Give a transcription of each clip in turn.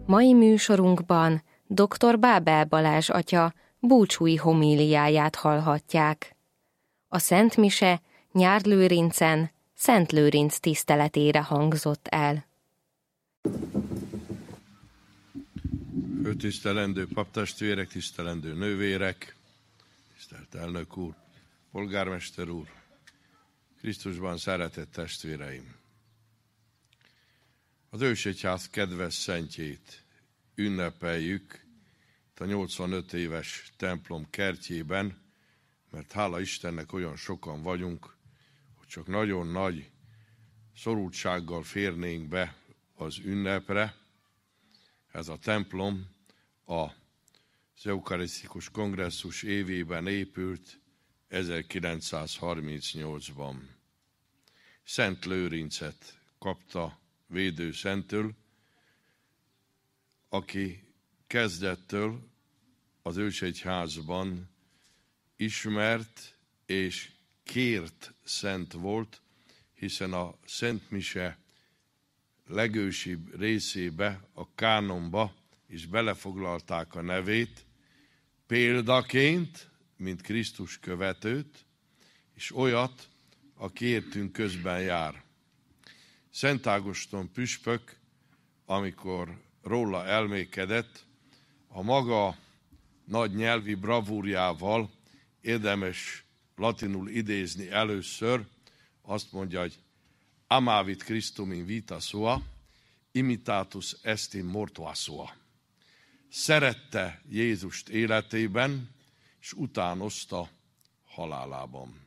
Mai műsorunkban dr. Bábel Balázs atya búcsúi homíliáját hallhatják. A Szent Mise Nyárlőrincen Szent Lőrinc tiszteletére hangzott el. Főtisztelendő paptestvérek, tisztelendő nővérek, tisztelt elnök úr, polgármester úr, Krisztusban szeretett testvéreim! Az ősegyház kedves szentjét ünnepeljük itt a 85 éves templom kertjében, mert hála Istennek olyan sokan vagyunk, hogy csak nagyon nagy szorultsággal férnénk be az ünnepre. Ez a templom az eukarisztikus kongresszus évében épült 1938-ban. Szent Lőrincet kapta védőszenttől, aki kezdettől az ősegyházban ismert és kért szent volt, hiszen a Szent Mise legősibb részébe, a kánonba is belefoglalták a nevét, példaként, mint Krisztus követőt, és olyat, aki értünk közben jár. Szent Ágoston püspök, amikor róla elmékedett, a maga nagy nyelvi bravúrjával érdemes latinul idézni először, azt mondja, hogy amavit Christum in vita sua, imitatus est in mortua sua. Szerette Jézust életében, és utánozta halálában.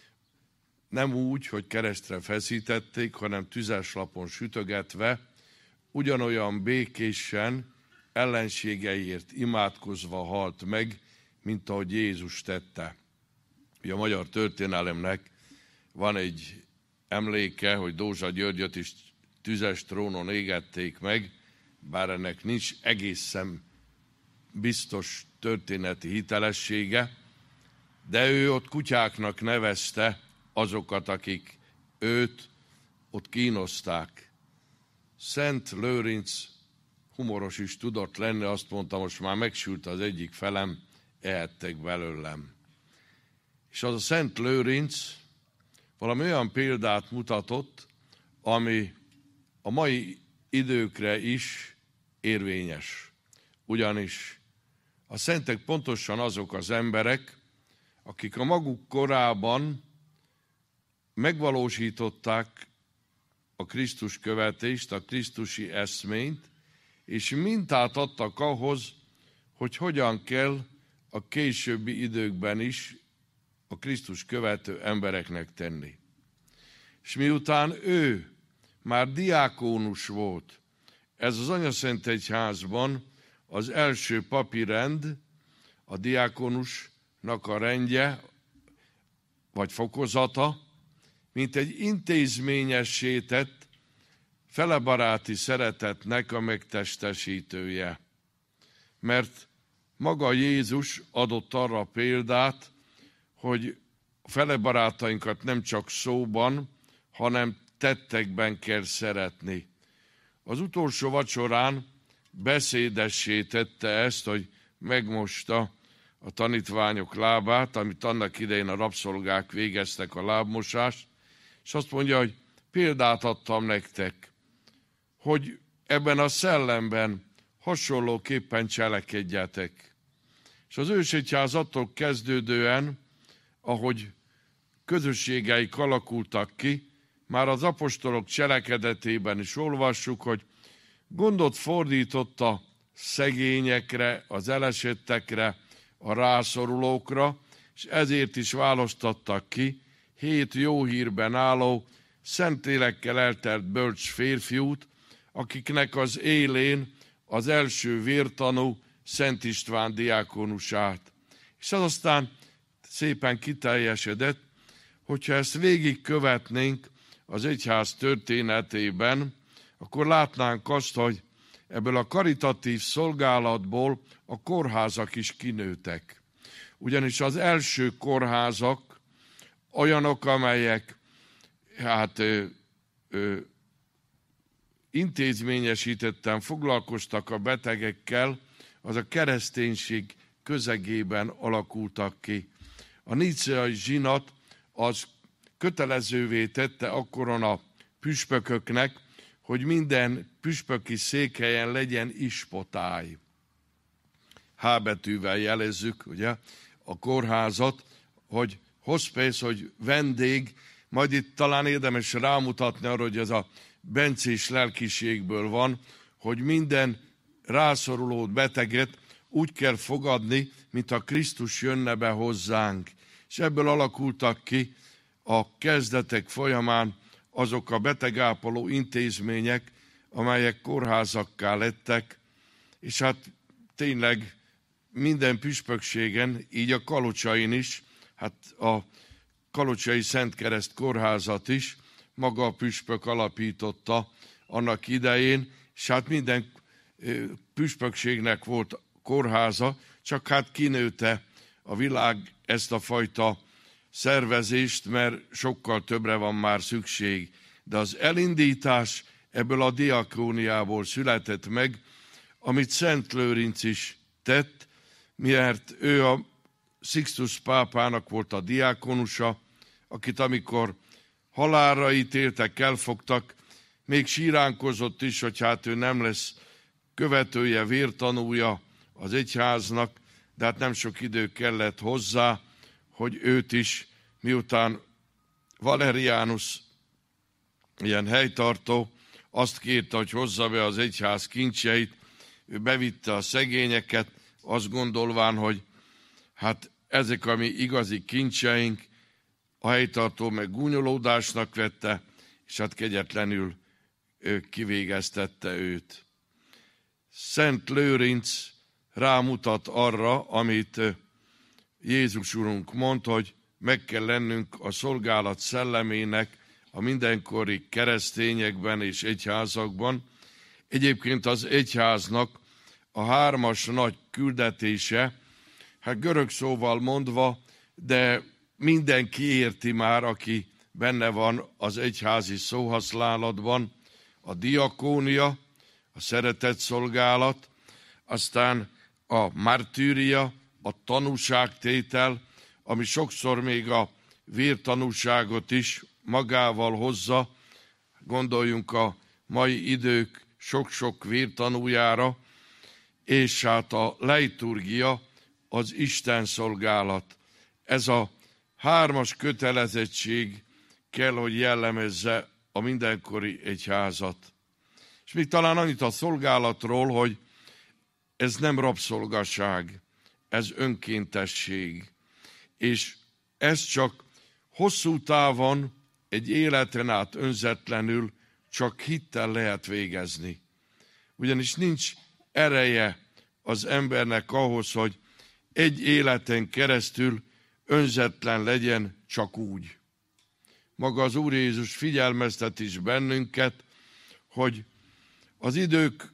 Nem úgy, hogy keresztre feszítették, hanem tüzes lapon sütögetve, ugyanolyan békésen, ellenségeiért imádkozva halt meg, mint ahogy Jézus tette. Ugye a magyar történelemnek van egy emléke, hogy Dózsa Györgyöt is tüzes trónon égették meg, bár ennek nincs egészen biztos történeti hitelessége, de ő ott kutyáknak nevezte azokat, akik őt ott kínozták. Szent Lőrinc humoros is tudott lenni, azt mondta, most már megsült az egyik felem, ehettek belőlem. És az a Szent Lőrinc valami olyan példát mutatott, ami a mai időkre is érvényes. Ugyanis a szentek pontosan azok az emberek, akik a maguk korában megvalósították a Krisztus követést, a krisztusi eszményt, és mintát adtak ahhoz, hogy hogyan kell a későbbi időkben is a Krisztus követő embereknek tenni. És miután ő már diákónus volt, ez az Anyaszentegyházban az első papi rend, a diákónusnak a rendje, vagy fokozata, mint egy intézményessé tett felebaráti szeretetnek a megtestesítője. Mert maga Jézus adott arra példát, hogy a felebarátainkat nem csak szóban, hanem tettekben kell szeretni. Az utolsó vacsorán beszédessé tette ezt, hogy megmosta a tanítványok lábát, amit annak idején a rabszolgák végeztek a lábmosást, és azt mondja, hogy példát adtam nektek, hogy ebben a szellemben hasonlóképpen cselekedjetek. És az ősegyház attól kezdődően, ahogy közösségeik alakultak ki, már az apostolok cselekedetében is olvassuk, hogy gondot fordított a szegényekre, az elesettekre, a rászorulókra, és ezért is választottak ki 7 jó hírben álló, Szentlélekkel eltelt bölcs férfiút, akiknek az élén az első vértanú Szent István diákonusát. És az aztán szépen kiteljesedett, hogyha ezt végigkövetnénk az egyház történetében, akkor látnánk azt, hogy ebből a karitatív szolgálatból a kórházak is kinőtek. Ugyanis az első kórházak olyanok, amelyek intézményesítetten foglalkoztak a betegekkel, az a kereszténység közegében alakultak ki. A nicéai zsinat az kötelezővé tette akkoron a püspököknek, hogy minden püspöki székhelyen legyen ispotály. H betűvel jelezzük, ugye, a kórházat, hogy hospice, hogy vendég, majd itt talán érdemes rámutatni arra, hogy ez a bencés lelkiségből van, hogy minden rászoruló beteget úgy kell fogadni, mint a Krisztus jönne be hozzánk. És ebből alakultak ki a kezdetek folyamán azok a betegápoló intézmények, amelyek kórházakká lettek, és hát tényleg minden püspökségen, így a Kalocsain is, hát a Kalocsai Szentkereszt kórházat is maga a püspök alapította annak idején, és hát minden püspökségnek volt kórháza, csak hát kinőtte a világ ezt a fajta szervezést, mert sokkal többre van már szükség. De az elindítás ebből a diakóniából született meg, amit Szent Lőrinc is tett, mert ő a Sixtus pápának volt a diákonusa, akit amikor halálra ítéltek, elfogtak, még síránkozott is, hogy hát ő nem lesz követője, vértanúja az egyháznak, de hát nem sok idő kellett hozzá, hogy őt is, miután Valerianus, ilyen helytartó, azt kérte, hogy hozza be az egyház kincseit, ő bevitte a szegényeket, azt gondolván, hogy hát ezek a mi igazi kincseink, a helytartó meg gúnyolódásnak vette, és hát kegyetlenül kivégeztette őt. Szent Lőrinc rámutat arra, amit Jézus Urunk mondta, hogy meg kell lennünk a szolgálat szellemének a mindenkori keresztényekben és egyházakban. Egyébként az egyháznak a 3 nagy küldetése, hát görög szóval mondva, de mindenki érti már, aki benne van az egyházi szóhasználatban, a diakónia, a szeretetszolgálat, aztán a martűria, a tanúságtétel, ami sokszor még a vértanúságot is magával hozza. Gondoljunk a mai idők sok-sok vértanújára, és hát a leiturgia, az Isten szolgálat. Ez a 3 kötelezettség kell, hogy jellemezze a mindenkori egyházat. És még talán annyit a szolgálatról, hogy ez nem rabszolgaság, ez önkéntesség. És ez csak hosszú távon, egy életen át önzetlenül csak hittel lehet végezni. Ugyanis nincs ereje az embernek ahhoz, hogy egy életen keresztül önzetlen legyen csak úgy. Maga az Úr Jézus figyelmeztet is bennünket, hogy az idők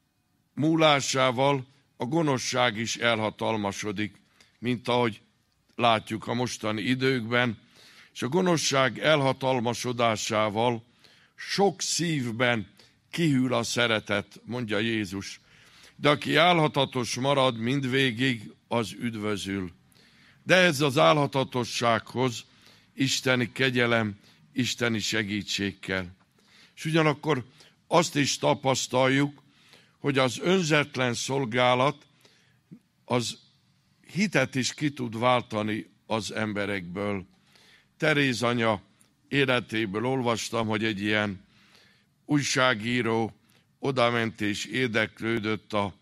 múlásával a gonoszság is elhatalmasodik, mint ahogy látjuk a mostani időkben, és a gonoszság elhatalmasodásával sok szívben kihűl a szeretet, mondja Jézus. De aki álhatatos marad mindvégig, az üdvözül. De ez az álhatatossághoz isteni kegyelem, isteni segítség kell. És ugyanakkor azt is tapasztaljuk, hogy az önzetlen szolgálat az hitet is ki tud váltani az emberekből. Teréz anya életéből olvastam, hogy egy ilyen újságíró odament és érdeklődött a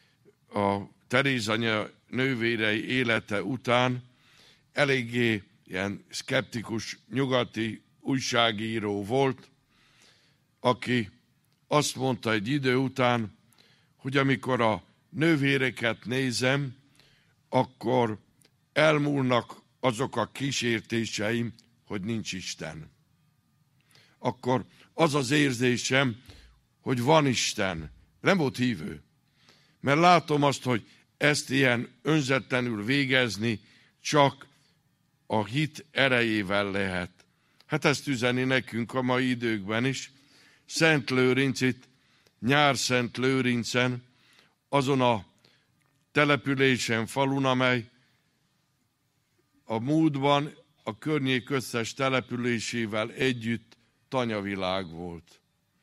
Teréz anya nővérei élete után, eléggé ilyen szkeptikus nyugati újságíró volt, aki azt mondta egy idő után, hogy amikor a nővéreket nézem, akkor elmúlnak azok a kísértéseim, hogy nincs Isten. Akkor az az érzésem, hogy van Isten. Nem volt hívő. Mert látom azt, hogy ezt ilyen önzetlenül végezni csak a hit erejével lehet. Hát ezt üzeni nekünk a mai időkben is. Szent Lőrinc itt Nyár-Szent-Lőrincen, azon a településen, falun, amely a múltban a környék összes településével együtt tanyavilág volt.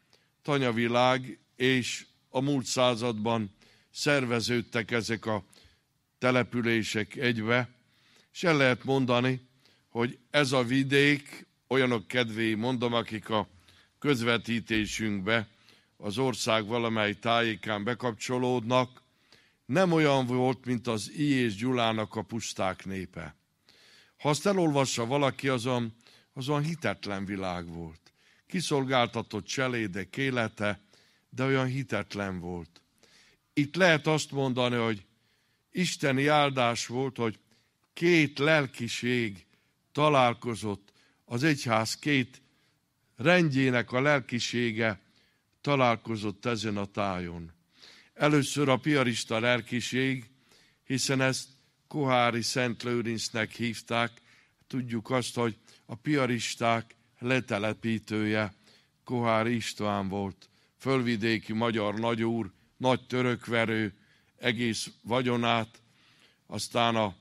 Tanyavilág, és a múlt században szerveződtek ezek a települések egybe, és el lehet mondani, hogy ez a vidék, olyanok kedvéért mondom, akik a közvetítésünkbe az ország valamely tájékán bekapcsolódnak, nem olyan volt, mint az I. és Gyulának a puszták népe. Ha azt elolvassa valaki, azon hitetlen világ volt. Kiszolgáltatott cselédek élete, de olyan hitetlen volt. Itt lehet azt mondani, hogy isteni áldás volt, hogy két lelkiség találkozott, az egyház két rendjének a lelkisége találkozott ezen a tájon. Először a piarista lelkiség, hiszen ezt Kohári Szent Lőrincnek hívták. Tudjuk azt, hogy a piaristák letelepítője Kohári István volt. Fölvidéki magyar nagyúr, nagy törökverő, egész vagyonát, aztán a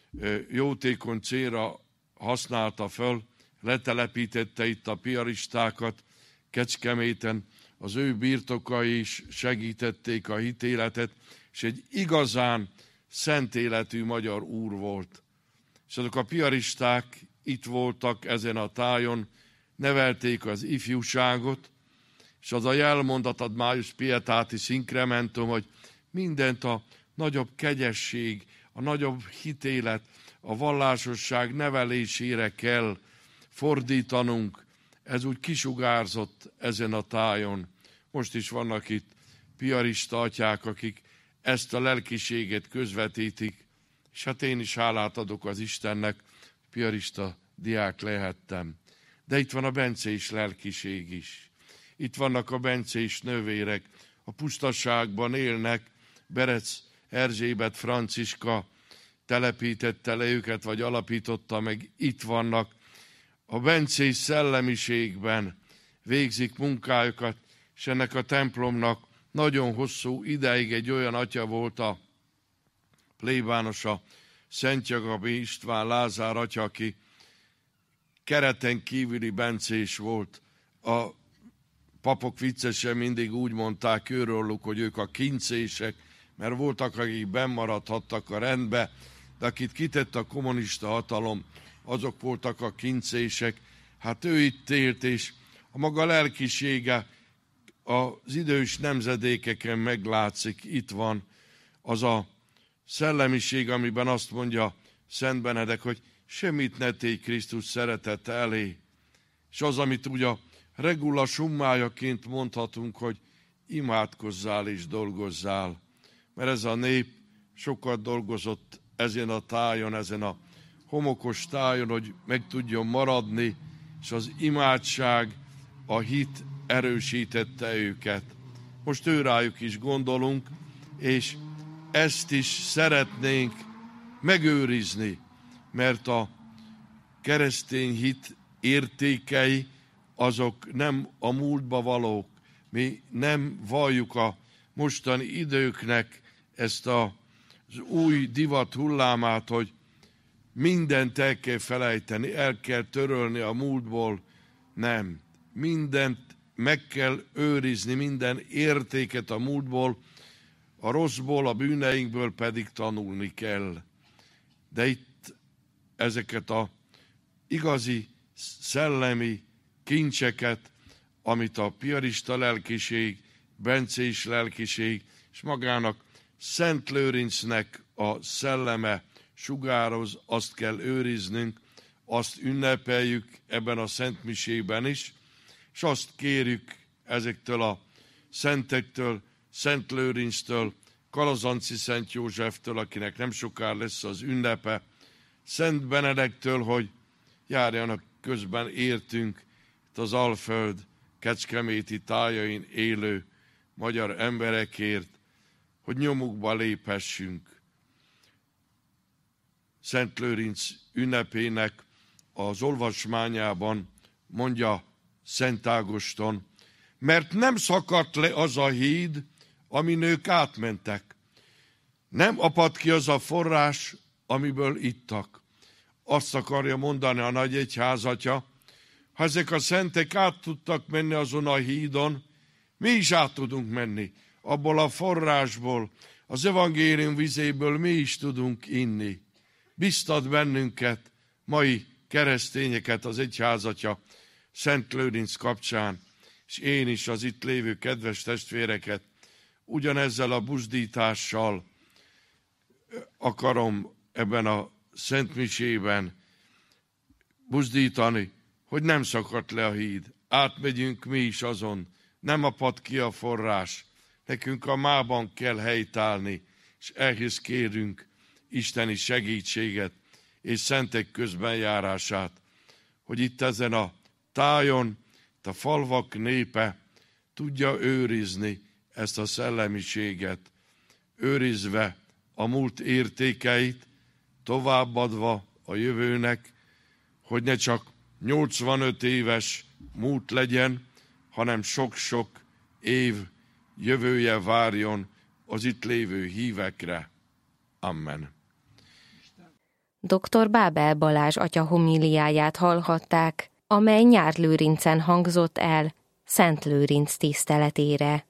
jótékony célra használta föl, letelepítette itt a piaristákat Kecskeméten, az ő birtokai is segítették a hitéletet, és egy igazán szent életű magyar úr volt. És azok a piaristák itt voltak ezen a tájon, nevelték az ifjúságot, és az a jelmondat ad Maius Pietatis Incrementum, hogy mindent a nagyobb kegyesség, a nagyobb hitélet, a vallásosság nevelésére kell fordítanunk. Ez úgy kisugárzott ezen a tájon. Most is vannak itt piarista atyák, akik ezt a lelkiséget közvetítik, és hát én is hálát adok az Istennek, piarista diák lehettem. De itt van a bencés lelkiség is. Itt vannak a bencés nővérek, a pusztaságban élnek, Berec Erzsébet Franciska telepítette le őket, vagy alapította meg, itt vannak. A bencés szellemiségben végzik munkájukat, és ennek a templomnak nagyon hosszú ideig egy olyan atya volt a plébánosa, Szent Jagabi István Lázár atya, aki kereten kívüli bencés volt. A papok viccesen mindig úgy mondták őróluk, hogy ők a kincések, mert voltak, akik bennmaradhattak a rendbe, de akit kitett a kommunista hatalom, azok voltak a kincések. Hát ő itt élt, és a maga lelkisége az idős nemzedékeken meglátszik, itt van az a szellemiség, amiben azt mondja Szent Benedek, hogy semmit ne tégy Krisztus szeretete elé. És az, amit ugye a regula summájaként mondhatunk, hogy imádkozzál és dolgozzál. Mert ez a nép sokat dolgozott ezen a tájon, ezen a homokos tájon, hogy meg tudjon maradni, és az imádság, a hit erősítette őket. Most őrájuk is gondolunk, és ezt is szeretnénk megőrizni, mert a keresztény hit értékei azok nem a múltba valók. Mi nem valljuk a mostani időknek ezt az új divat hullámát, hogy mindent el kell felejteni, el kell törölni a múltból. Nem. Mindent meg kell őrizni, minden értéket a múltból, a rosszból, a bűneinkből pedig tanulni kell. De itt ezeket a igazi szellemi kincseket, amit a piarista lelkiség, bencés lelkiség, és magának Szent Lőrincnek a szelleme sugároz, azt kell őriznünk, azt ünnepeljük ebben a szentmisében is, és azt kérjük ezektől a szentektől, Szent Lőrinctől, Kalazanci Szent Józseftől, akinek nem sokára lesz az ünnepe, Szent Benedektől, hogy járjanak közben értünk itt az Alföld kecskeméti tájain élő magyar emberekért, hogy nyomukba léphessünk. Szent Lőrinc ünnepének az olvasmányában mondja Szent Ágoston, mert nem szakadt le az a híd, amin ők átmentek. Nem apadt ki az a forrás, amiből ittak. Azt akarja mondani a nagy egyházatja, ha ezek a szentek át tudtak menni azon a hídon, mi is át tudunk menni. Abból a forrásból, az evangélium vizéből mi is tudunk inni. Biztat bennünket, mai keresztényeket az egyházatja Szent Lőrinc kapcsán, és én is az itt lévő kedves testvéreket ugyanezzel a buzdítással akarom ebben a szentmisében buzdítani, hogy nem szakadt le a híd. Átmegyünk mi is azon, nem apad ki a forrás. Nekünk a mában kell helytállni, és ehhez kérünk isteni segítséget és szentek közbenjárását, hogy itt ezen a tájon, a falvak népe tudja őrizni ezt a szellemiséget, őrizve a múlt értékeit, továbbadva a jövőnek, hogy ne csak 85 éves múlt legyen, hanem sok-sok év jövője várjon az itt lévő hívekre. Amen. Dr. Bábel Balázs atya homíliáját hallhatták, amely Nyárlőrincen hangzott el Szent Lőrinc tiszteletére.